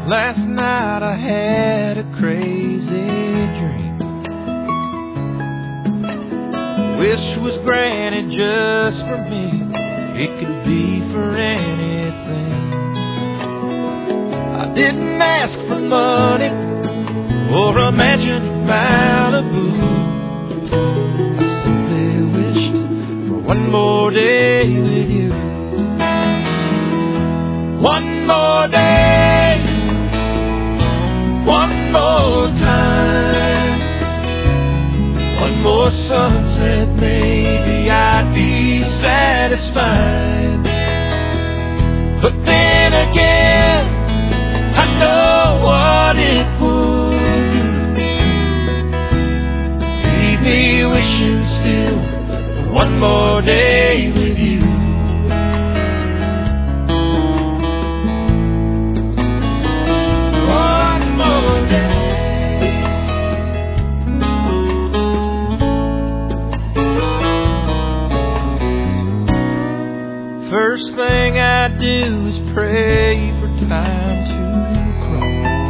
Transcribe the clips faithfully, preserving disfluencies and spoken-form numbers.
Last night I had a crazy dream. Wish was granted just for me. It could be for anything. I didn't ask for money or a mansion in Malibu. I simply wished for one more day with you. One more day, one more time, one more sunset, maybe I'd be satisfied. But then again, I know what it would do. Leave me wishing still for one more day with you. First thing I do is pray for time to grow.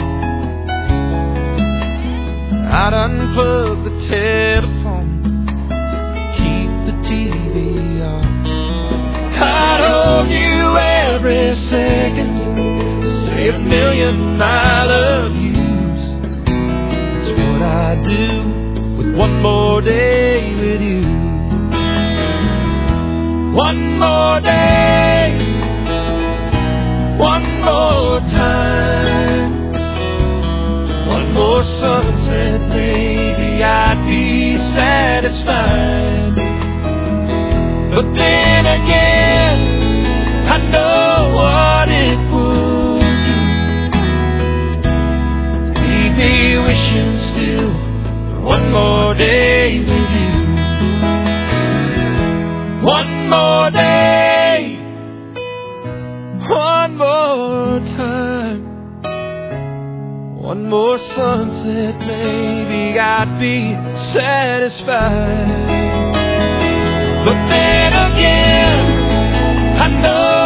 I'd unplug the telephone, keep the T V on. I'd hold you every second, say a million I love yous. That's what I do with one more day with you. One more day, one more time, one more sunset, maybe I'd be satisfied. But then again, I know what it would do. Leave me wishing still for one more day with you. One more day, one more time, one more sunset, maybe I'd be satisfied. But then again, I know